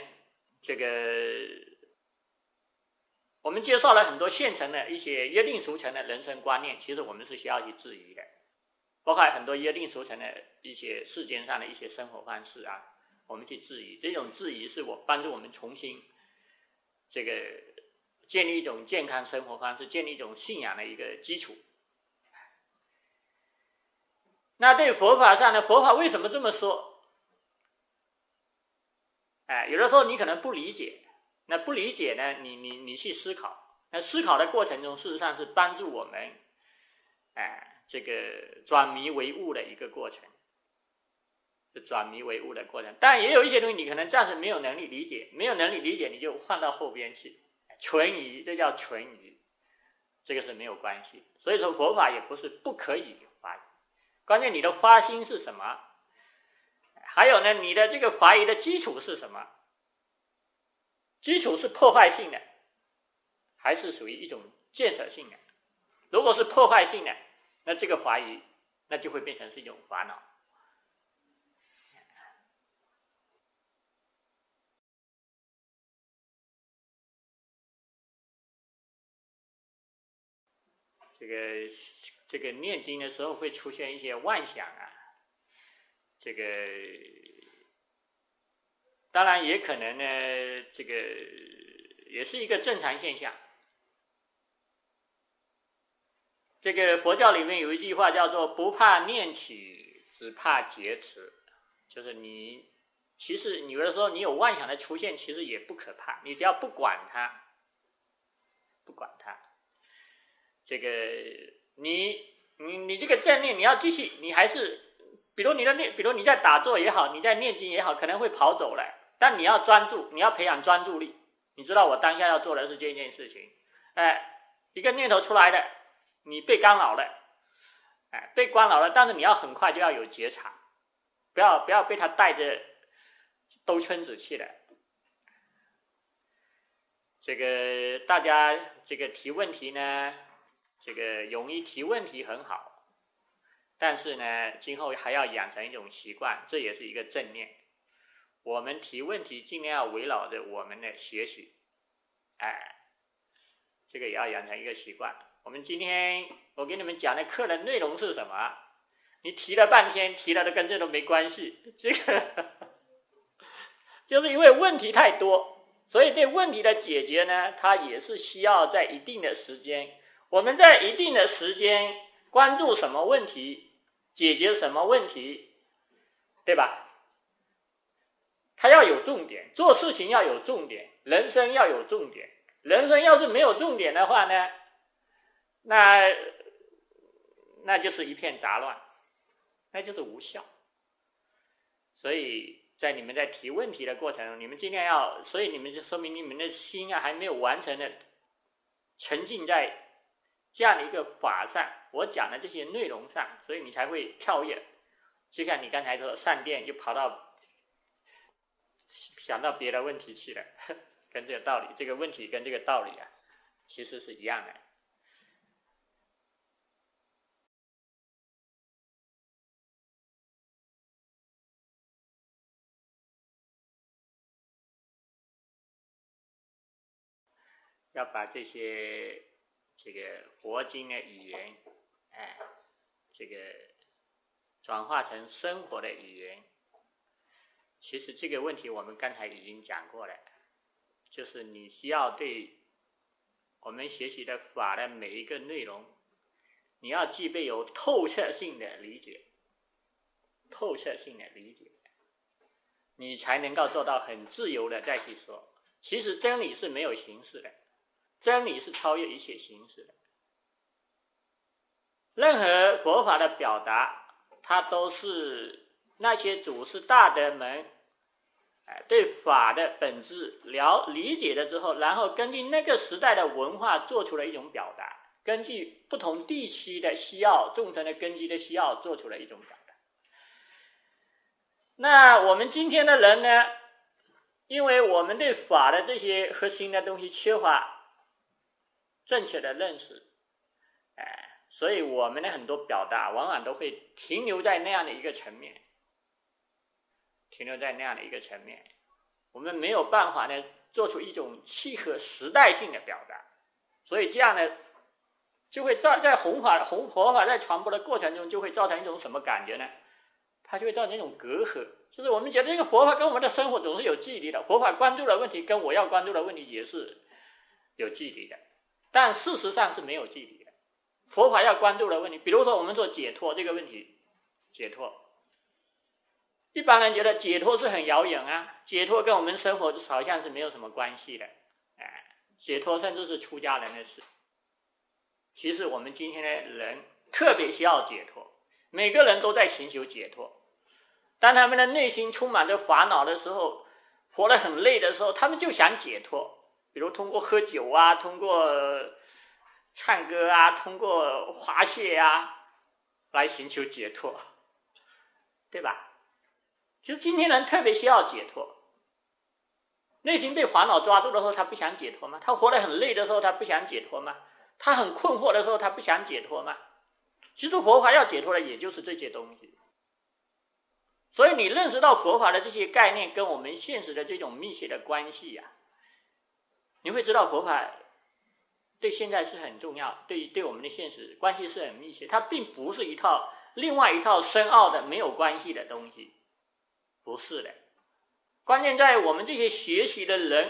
我们接受了很多现成的一些约定俗成的人生观念，其实我们是需要去质疑的，包括很多约定俗成的一些世间上的一些生活方式啊，我们去质疑，这种质疑是帮助我们重新建立一种健康生活方式，建立一种信仰的一个基础。那对佛法上的，佛法为什么这么说？有的时候你可能不理解，那不理解呢，你去思考，那思考的过程中，事实上是帮助我们转迷为悟的一个过程，转迷为悟的过程。但也有一些东西你可能暂时没有能力理解，你就放到后边去，存疑，这叫存疑，这个是没有关系。所以说佛法也不是不可以怀疑，关键你的发心是什么，还有呢，你的这个怀疑的基础是什么？基础是破坏性的，还是属于一种建设性的？如果是破坏性的，那这个怀疑，那就会变成是一种烦恼。这个念经的时候会出现一些妄想啊，当然也可能呢，也是一个正常现象。佛教里面有一句话叫做不怕念起，只怕劫持，就是其实你有的时候你有妄想的出现，其实也不可怕，你只要不管它，你这个正念你要继续，你还是比如你在打坐也好，你在念经也好，可能会跑走了，但你要专注，你要培养专注力，你知道我当下要做的是这件事情，一个念头出来的，你被干扰了，但是你要很快就要有觉察，不要被它带着兜圈子去了。大家提问题呢，勇于提问题很好，但是呢，今后还要养成一种习惯，这也是一个正念。我们提问题尽量要围绕着我们的学习，这个也要养成一个习惯。我们今天我给你们讲的课的内容是什么？你提了半天，提了的跟这都没关系，就是因为问题太多，所以对问题的解决呢，它也是需要在一定的时间。我们在一定的时间关注什么问题，解决什么问题，对吧？它要有重点，做事情要有重点，人生要有重点。人生要是没有重点的话呢，那就是一片杂乱，那就是无效。所以在你们在提问题的过程中，你们尽量所以你们就说明你们的心还没有完全的沉浸在这样的一个法上，我讲的这些内容上，所以你才会跳跃。就像你刚才说上电就跑到想到别的问题去了，跟这个道理，这个问题跟这个道理啊，其实是一样的。要把这些佛经的语言，转化成生活的语言。其实这个问题我们刚才已经讲过了，就是你需要对我们学习的法的每一个内容，你要具备有透彻性的理解，你才能够做到很自由的再去说。 其实真理是没有形式的，真理是超越一切形式的。任何佛法的表达，它都是那些祖师大德们对法的本质理解了之后，然后根据那个时代的文化做出了一种表达，根据不同地区的需要，众生的根基的需要做出了一种表达。那我们今天的人呢，因为我们对法的这些核心的东西缺乏正确的认识，所以我们的很多表达往往都会停留在那样的一个层面，我们没有办法呢做出一种契合时代性的表达，所以这样呢就会在佛法在传播的过程中就会造成一种什么感觉呢？它就会造成一种隔阂，就是我们觉得这个佛法跟我们的生活总是有距离的，佛法关注的问题跟我要关注的问题也是有距离的，但事实上是没有距离的。佛法要关注的问题，比如说我们说解脱这个问题，解脱，一般人觉得解脱是很遥远啊，解脱跟我们生活好像是没有什么关系的，解脱甚至是出家人的事。其实我们今天的人特别需要解脱，每个人都在寻求解脱。当他们的内心充满着烦恼的时候，活得很累的时候，他们就想解脱，比如通过喝酒啊，通过唱歌啊，通过滑雪啊来寻求解脱，对吧？就今天人特别需要解脱，内心被烦恼抓住的时候他不想解脱吗？他活得很累的时候他不想解脱吗？他很困惑的时候他不想解脱吗？其实佛法要解脱的也就是这些东西。所以你认识到佛法的这些概念跟我们现实的这种密切的关系啊，你会知道佛法对现在是很重要，对我们的现实关系是很密切，它并不是另外一套深奥的没有关系的东西，不是的。关键在我们这些学习的人，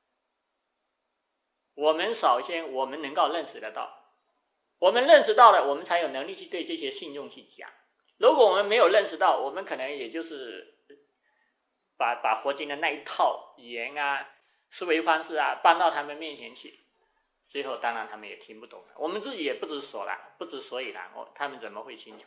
我们首先我们能够认识得到，我们认识到了，我们才有能力去对这些信众去讲。如果我们没有认识到，我们可能也就是把佛经的那一套语言啊、思维方式啊搬到他们面前去，最后当然他们也听不懂了，我们自己也不知所以然，他们怎么会清楚？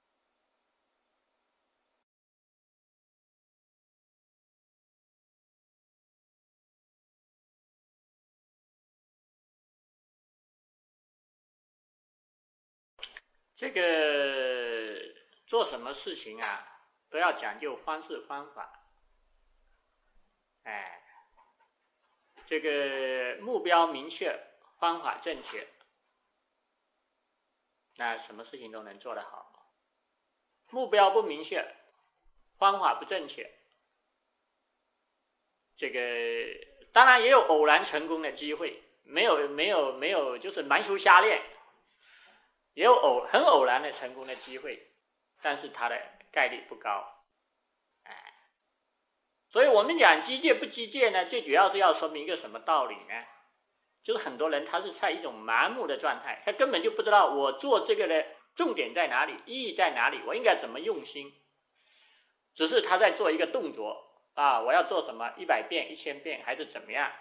这个做什么事情啊，都要讲究方式方法，这个目标明确，方法正确，那什么事情都能做得好。目标不明确，方法不正确，这个当然也有偶然成功的机会，没有就是蛮修瞎练，也有很偶然的成功的机会，但是它的概率不高。所以我们讲机械不机械呢，最主要是要说明一个什么道理呢？就是很多人他是在一种盲目的状态，他根本就不知道我做这个的重点在哪里，意义在哪里，我应该怎么用心，只是他在做一个动作啊，我要做什么100遍、1000遍还是怎么样，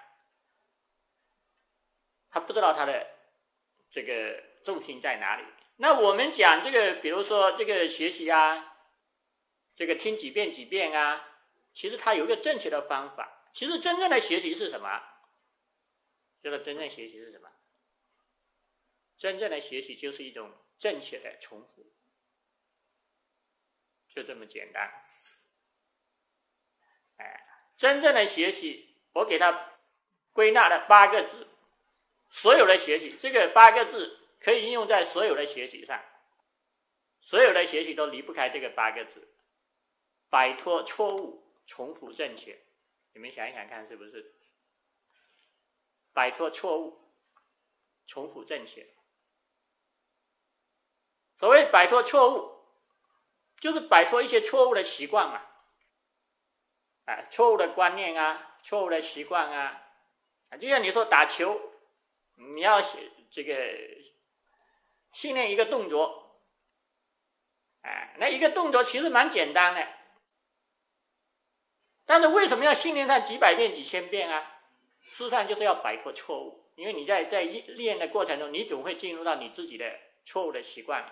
他不知道他的这个重心在哪里。那我们讲这个，比如说这个学习啊，这个听几遍啊，其实它有一个正确的方法。其实真正的学习是什么？真正学习是什么？真正的学习就是一种正确的重复，就这么简单。真正的学习，我给它归纳了8个字，所有的学习，这个8个字可以应用在所有的学习上，所有的学习都离不开这个8个字：摆脱错误，重复正确。你们想一想看，是不是？摆脱错误，重复正确。所谓摆脱错误，就是摆脱一些错误的习惯嘛，错误的观念啊，错误的习惯啊，就像你说打球，你要这个训练一个动作，那一个动作其实蛮简单的，但是为什么要训练它几百遍、几千遍啊？ 事实上就是要摆脱错误，因为你在练的过程中，你总会进入到你自己的错误的习惯。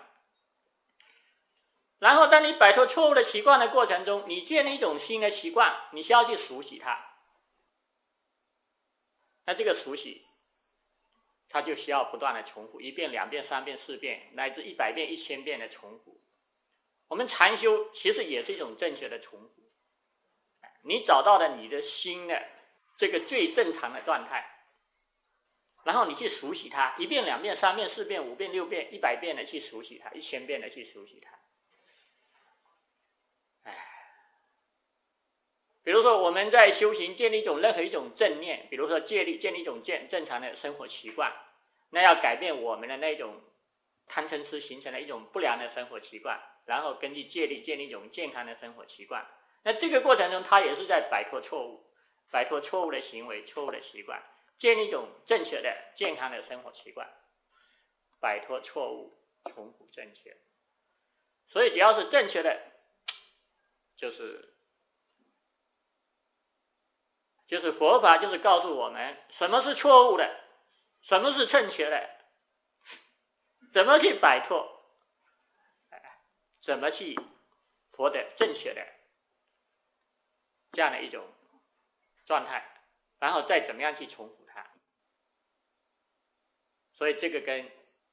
然后当你摆脱错误的习惯的过程中，你建立一种新的习惯，你需要去熟悉它。那这个熟悉，它就需要不断的重复，1遍、2遍、3遍、4遍，乃至100遍、1000遍的重复。我们禅修其实也是一种正确的重复。你找到了你的心的这个最正常的状态，然后你去熟悉它，1遍、2遍、3遍、4遍、5遍、6遍、100遍的去熟悉它，1000遍的去熟悉它。比如说我们在修行建立任何一种正念，比如说建立一种正常的生活习惯，那要改变我们的那种贪嗔痴形成的一种不良的生活习惯，然后根据建立一种健康的生活习惯。那这个过程中他也是在摆脱错误的行为、错误的习惯，建立一种正确的健康的生活习惯，摆脱错误，重复正确。所以只要是正确的，就是佛法就是告诉我们什么是错误的，什么是正确的，怎么去摆脱，怎么去活得正确的这样的一种状态，然后再怎么样去重复它。所以这个跟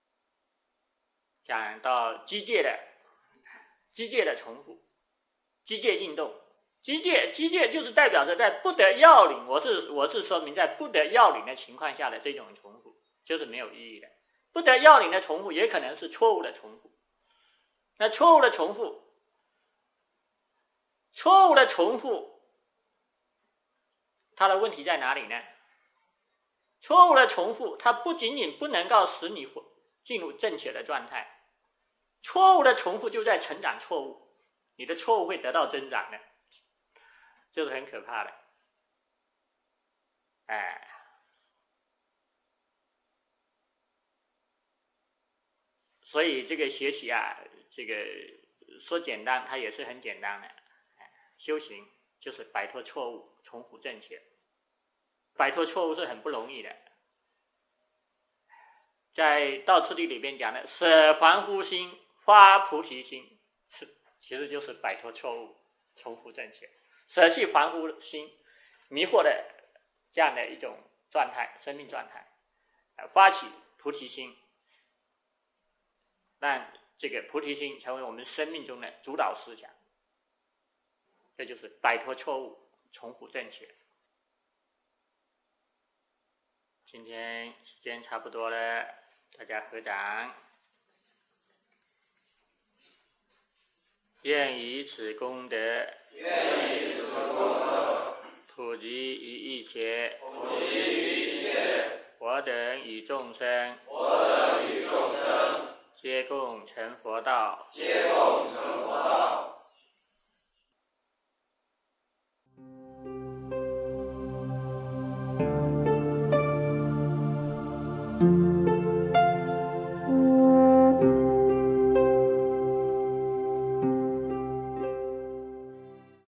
讲到机械的重复，机械运动，机械就是代表着在不得要领，我是说明在不得要领的情况下的这种重复就是没有意义的。不得要领的重复也可能是错误的重复。那错误的重复它的问题在哪里呢？错误的重复它不仅仅不能够使你进入正确的状态，错误的重复就在成长错误，你的错误会得到增长的，这是很可怕的。所以这个学习啊，这个说简单它也是很简单的。修行就是摆脱错误，重复正确。摆脱错误是很不容易的。在道次第里边讲的舍凡夫心，发菩提心，其实就是摆脱错误，重复正确，舍弃凡夫心迷惑的这样的一种状态，生命状态，发起菩提心，让这个菩提心成为我们生命中的主导思想，这就是摆脱错误，重复正确。今天时间差不多了，大家合掌。愿以此功德，普及于一切，我等与众生，皆共成佛道。